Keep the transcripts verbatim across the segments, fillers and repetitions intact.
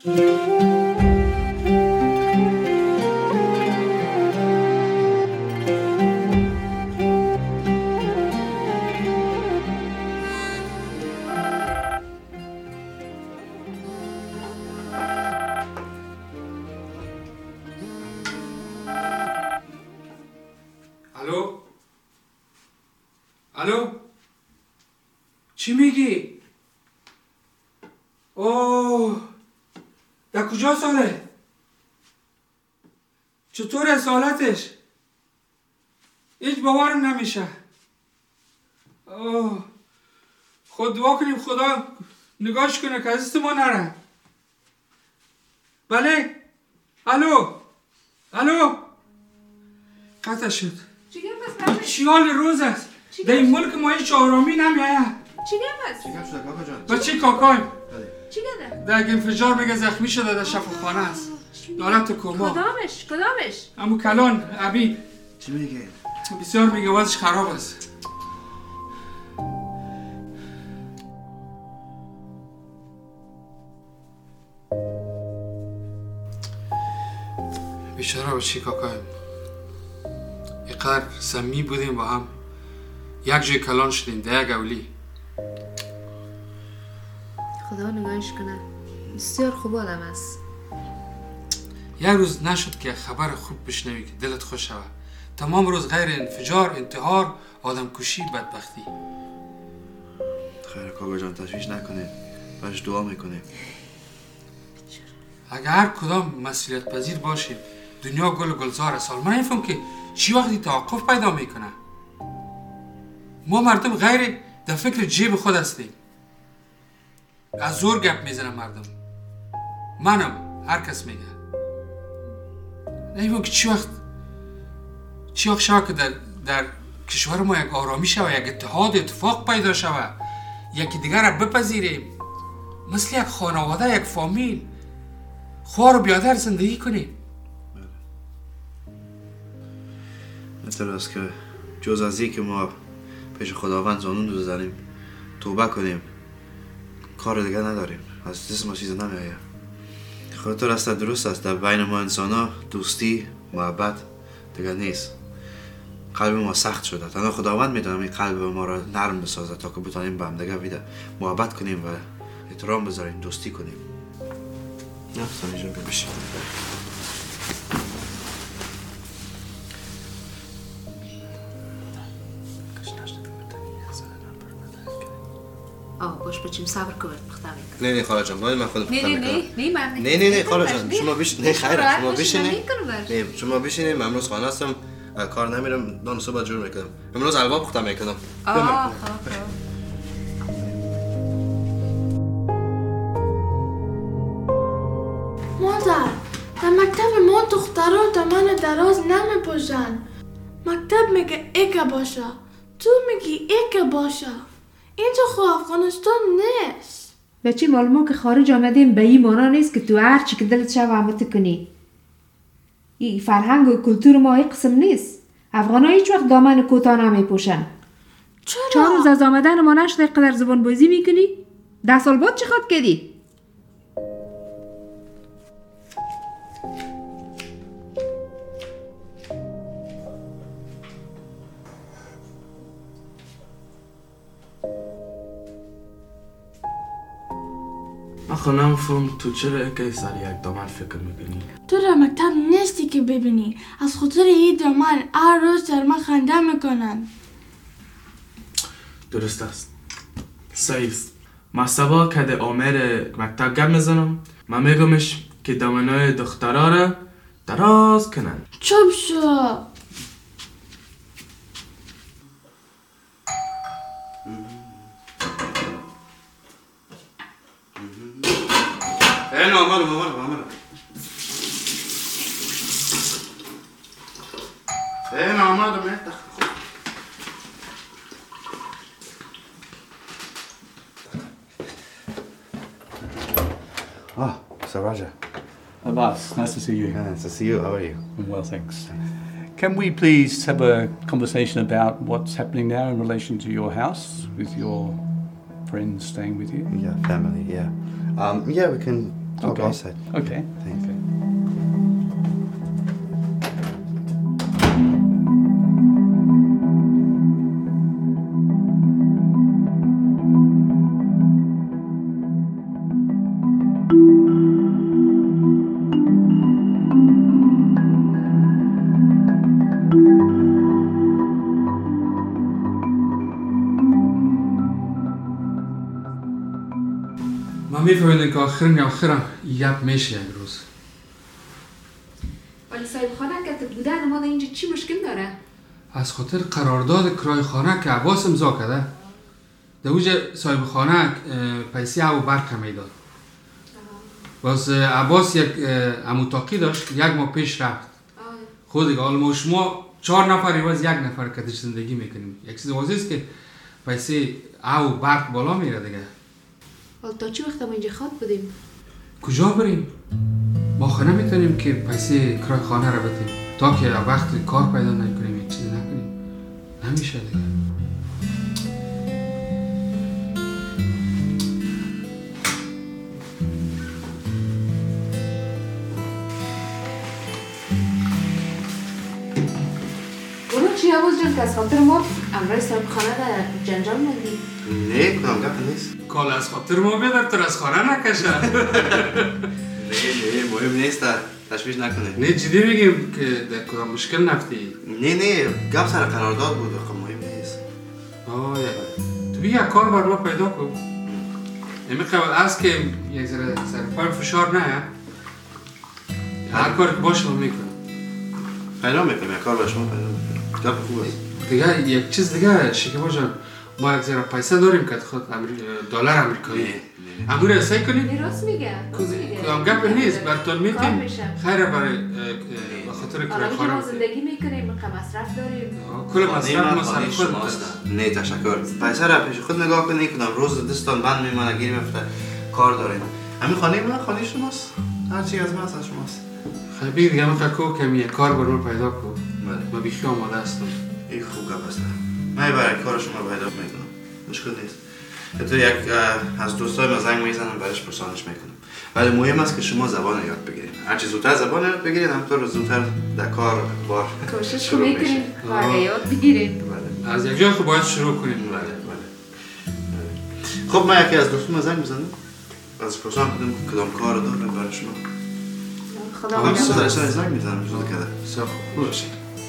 الو؟ الو؟ چی میگی؟ اوه در کجا ساله؟ چطور حالتش؟ هیچ باورم نمیشه. اوه خود دعا کنیم خدا نگاهش کنه که از ما نره. بله؟ الو؟ الو؟ قطع شد. چی حال روز است؟ در این ملک ما هیچ آرامی نمیایه. چی گپ است؟ چی گپ شده کاکا جان؟ بچه کاکایم چی گده؟ در انفجار میگه زخمی شده در شفاخانه است. دارد تو کما. کدامش؟ کدامش؟ امو کلان عبید. چی میگه؟ بسیار میگه وضعش خراب است. بیچاره بچه کاکایم اینقدر سمی بودیم با هم، یک جای کلان شدیم در یک اولی. خدا نگاهش کنه. بسیار خوب آدم است. یک روز نشد که خبر خوب بشنوی که دلت خوش شود. تمام روز غیر انفجار، انتحار، آدم کشی، بدبختی. خیر کاکا جان تشویش نکنید، برش دعا میکنیم. اگر هر کدام مسئولیت پذیر باشیم دنیا گل و گلزار است. من نفهم که چی وقتی توقف پیدا میکنه. ما مردم غیر در فکر جیب خود هستیم. از زور گپ میزنم مردم. منم هر کس میگه. نمیدونم که چی وقت چی وقت شود که در, در کشور ما یک آرامی شود، یک اتحاد اتفاق پیدا شود، یکی دیگر را بپذیریم، مثل یک خانواده، یک فامیل خوار و بیادر زندگی کنیم. مثل است که جز از این که ما پیش خداوند زانون بزنیم، توبه کنیم، کار دیگه نداریم. از دست ما چیز نمیآید. خاطر است درست است در بین ما انسان ها دوستی، محبت دیگه نیست. قلب ما سخت شده. تنها خداوند میتونه این قلب ما را نرم بسازه تا که بتونیم با هم دیگه بیده محبت کنیم و احترام بذاریم، دوستی کنیم. نه سمیجان بشیم. آه باش بچیم صبر کن بختم. نه نه خاله جان باید من خودم نه نه نه نه من نه نه نه خاله جان شما بیش نه خیره شما بشینید. نه شما بشینید. من امروز خانه هستم، کار نمیرم، نان صبح جور میکنم. امروز الوا پختم میکنم. آه مادر در مکتب ما دخترها دامن دراز نمیپوشن. مکتب میگه ایکه باشه، تو میگی ایکه باشه. اینجا خو افغانستان نیست. بچه مال ما که خارج آمدیم به این مانا نیست که تو هر چی که دلت شو عمت کنی. این فرهنگ و کلتور ما این قسم نیست. افغان ها هیچ وقت دامن کوتاه نمیپوشن. چرا؟ چهار روز از آمدن ما نشده قدر زبان بازی میکنی؟ ده سال بعد چی خواد کردی؟ آخه نمیفهم تو چرا که سر یک دامن فکر میکنی؟ تو در مکتب نیستی که ببینی. از خاطر این دامن هر روز در من خنده میکنن. درست است. صحیح است. ما سبا که در آمر مکتب گپ میزنم، من میگمش که دامنای دخترها را دراز کنن. چوب شو. اینو آمالم آمالم آمالم اینو آمالم ایتخ Oh, Sir Roger. Abbas, nice to see you. Nice to see you. How are you? I'm well, thanks. Can we please have a conversation about what's happening now in relation to your house with your friends staying with you? Yeah, family, yeah. Um, yeah, we can to Okay. boss side. Okay. Thanks. Okay. ما میفهمیدم که آخرین آخرم یپ میشه یک روز. ولی صاحب خانه که بودن ما اینجا چی مشکل داره؟ از خاطر قرارداد کرای خانه که عباس امضا کرده در اوج صاحب خانه پیسه او برق میداد. باز عباس یک اموتاقی داشت یک ماه پیش رفت. خود دیگه حالا ما شما چهار نفر عوض یک نفر کدش زندگی میکنیم. یک چیز واضحه است که پیسه او برق بالا میره دیگه. حالا تا چی وقت ما اینجا خواد بودیم؟ کجا بریم؟ ما خانه میتونیم که پیسه کرای خانه رو بدیم تا که وقت کار پیدا نکنیم یک چیزی نکنیم. نمیشه دیگه. اونو چی عباس جان که از خاطر ما امرای صاحب خانه در جنجال مندی؟ نه کدام گپ نیست. کال از خاطر ما بیدر تر از خانه نکشه. نه نه مهم نیست. تشویش نکنه. نه جدی میگیم که در کدام مشکل نفتی. نه نه گپ سر قرارداد بود خب مهم نیست. آه یا تو بیا یک کار بر ما پیدا کن. نمی قبل از که یک ذره سر پایم فشار نه. هر کاری که باشه ما میکنم. پیدا میکنم یک کار به شما پیدا میکنم. گپ خوب است. دیگه یک چیز دیگه شکیبا جان ما یک ذره پیسه داریم که خود امری... دلار امریکایی. امور اصلاح کنیم؟ نه راست میگه. کدام گپ نیست براتون میتیم. کار میشه. خیره برای به خاطر حالا کرای که ما خانه. زندگی میکنیم که مصرف داریم. کل مصرف ما خانه سر خود شماست. نه تشکر. پیسه را پیش خود نگاه کنید کدام روز دستان بند میمونه گیر میفته کار دارین. همین خانه من خانه شماست. هر چی از من از شماست. خیلی دیگه من فکر کنم یک کار بر ما پیدا کن. بله. ما بیخی آماده هستم. این خوب گپ است. من برای کار شما پیدا میکنم. مشکل نیست. تو یک از دوستای ما زنگ میزنم برایش پرسانش میکنم. ولی مهم است که شما زبان یاد بگیرید. هر چی زودتر زبان یاد بگیرید همونطور زودتر در کار بار کوشش شروع میکنیم میشه. کار یاد بگیریم. بله. از یک جای خب باید شروع کنیم. بله بله. خب من یکی از دوستان زنگ میزنم. از پرسان کنم کدام کار داره برای شما. خدا من نگهدار. سر سر زنگ میزنم جدا کرده. بسیار خوب باشه.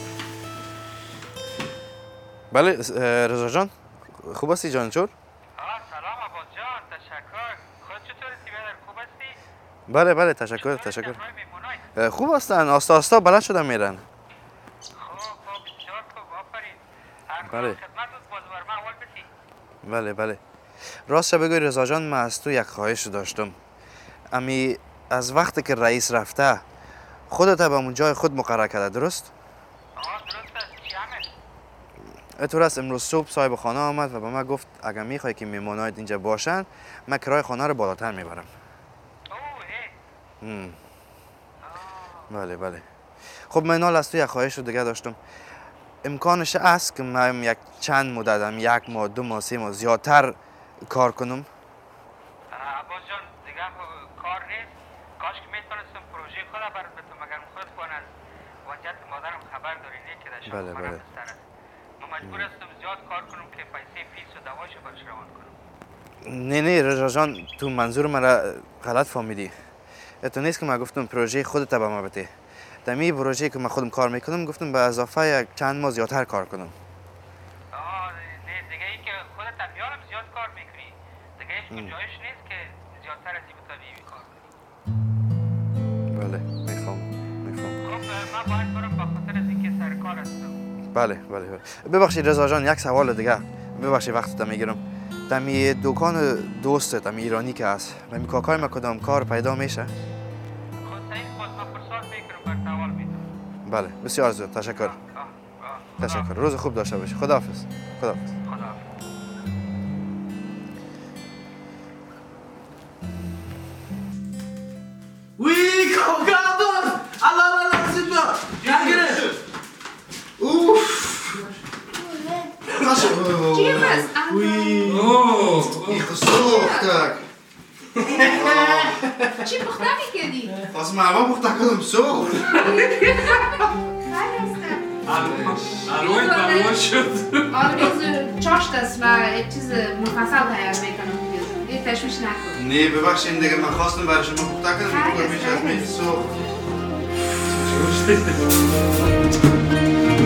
بله رضا جان خوب هستی جانچور؟ سلام عباس جان تشکر خود چطوری بیادر خوب هستی؟ بله بله تشکر تشکر خوب هستن آستا آستا بلند شدن میرن خوب خوب بسیار خوب آفرین هر بله. خدمت بود باز بر من اول بسی بله بله راست بگوی رضا جان من از تو یک خواهش داشتم امی از وقتی که رئیس رفته خودت به اون جای خود مقرر کرده درست؟ آه درست است چی همه؟ اینطور است امروز صبح صاحب خانه آمد و به من گفت اگر میخوای که میمونایت اینجا باشن من کرای خانه رو بالاتر میبرم اوه هی هم. بله بله خب من حال از تو یک خواهش رو دیگه داشتم امکانش است که من یک چند مدتم یک ماه دو ماه سه ماه زیادتر کار کنم عباس جان دیگه کار نیست کاش که میتونستم پروژه خود برات بتم مگر خود کن از وضعیت مادرم خبر داری نه که در شما بله، بله. بستر است من مجبور هستم زیاد کار کنم که پیسه فیس و دواشو برش روان کنم نه نه رضا جان تو منظور مرا غلط فهمیدی اتو نیست که من گفتم پروژه خودت به من بده دمی پروژه که من خودم کار میکنم گفتم به اضافه یک چند ماه زیادتر کار کنم آه نه دیگه ای که خودت هم میارم زیاد کار میکنی دیگه هیچ گنجایش نیست که زیادتر از این بتونی کار کنی بله میفهم میفهم خب من باید برم به خاطر از اینکه سر کار هستم بله بله بله ببخشید رضا جان یک سوال دیگه ببخشید وقتت میگیرم دمی دکان دوستت دمی ایرانی که هست و می کاکای ما کدام کار پیدا میشه خود سعید باز من فرصت میکنم بر توال میدم بله بسیار زود تشکر آه آه تشکر روز خوب داشته باشی خداحافظ خداحافظ خدا وی کاغذ الله الله سیتا گره چی هست؟ اوه Ich gesucht. چی پخته میکردی؟ خواستم حلوا پخته کنم سوخت. خیلی هستم الوی بلوا شد. آرمیز چاش دست و یک چیز مفصل تیار میکنم دیگه تشویش نکن. نه ببخشید دیگه من خواستم برای شما پخته کنم میشه از میل سوخت.